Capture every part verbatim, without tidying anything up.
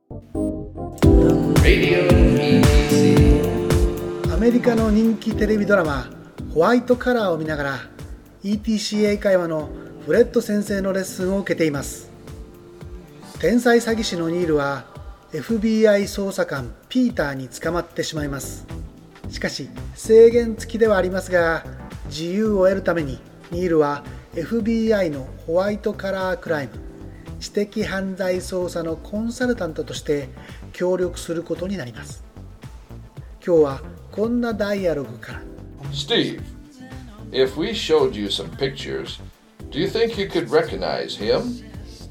アメリカの人気テレビドラマホワイトカラーを見ながら イーティーシー 英会話のフレッド先生のレッスンを受けています。天才詐欺師のニールは エフビーアイ 捜査官ピーターに捕まってしまいます。しかし制限付きではありますが、自由を得るためにニールは エフビーアイ のホワイトカラークライム知的犯罪捜査のコンサルタントとして協力することになります。今日はこんなダイアログから。 Steve, if we showed you some pictures, do you think you could recognize him?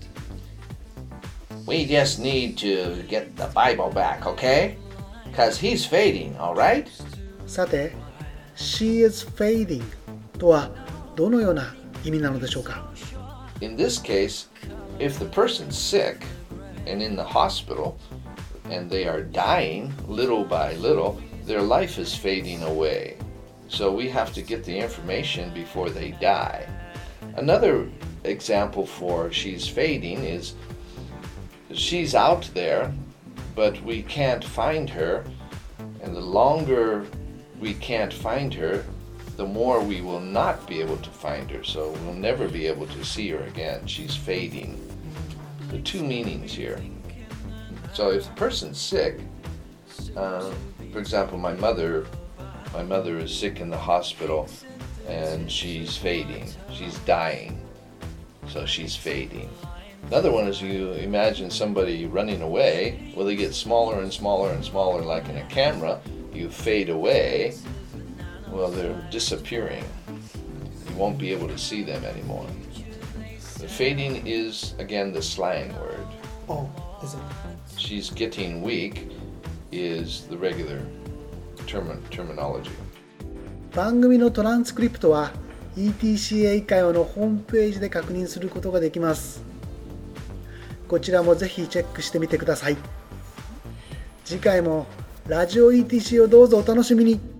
We just need to get the Bible back, okay? Because he's fading, alright? さて She is fading とはどのような意味なのでしょうか。 In this case, if the person's sick and in the hospital and they are dying little by little, their life is fading away. So we have to get the information before they die. Another example for she's fading is she's out there, but we can't find her, and the longer we can't find her, the more we will not be able to find her. So we'll never be able to see her again. She's fading. The two meanings here. So if the person's sick, uh, for example, my mother, my mother is sick in the hospital, and she's fading. She's dying. So she's fading. Another one is you imagine somebody running away. Well, they get smaller and smaller and smaller, like in a camera. You fade away. Well, they're disappearing. You won't be able to see them anymore. The fading is, again, the slang word. Oh, is it? She's getting weak is the regular term- terminology. 番組のトランスクリプトは イーティーシー 英会話のホームページで確認することができます。こちらもぜひチェックしてみてください。次回もラジオ イーティーシー をどうぞお楽しみに。